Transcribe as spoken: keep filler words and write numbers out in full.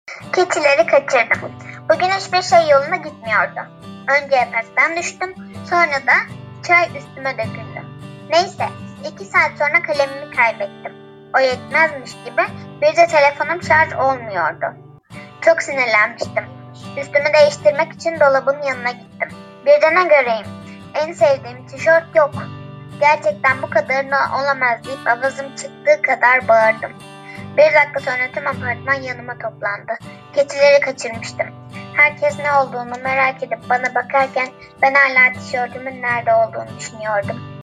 Keçileri kaçırdım. Bugün hiçbir şey yoluna gitmiyordu. Önce yataktan düştüm, sonra da çay üstüme döküldü. Neyse, iki saat sonra kalemimi kaybettim. O yetmezmiş gibi bir de telefonum şarj olmuyordu. Çok sinirlenmiştim. Üstümü değiştirmek için dolabın yanına gittim. Bir de ne göreyim? En sevdiğim tişört yok. Gerçekten bu kadarına olamaz deyip avazım çıktığı kadar bağırdım. Bir dakika sonra tüm apartman yanıma toplandı. Keçileri kaçırmıştım. Herkes ne olduğunu merak edip bana bakarken ben hala tişörtümün nerede olduğunu düşünüyordum.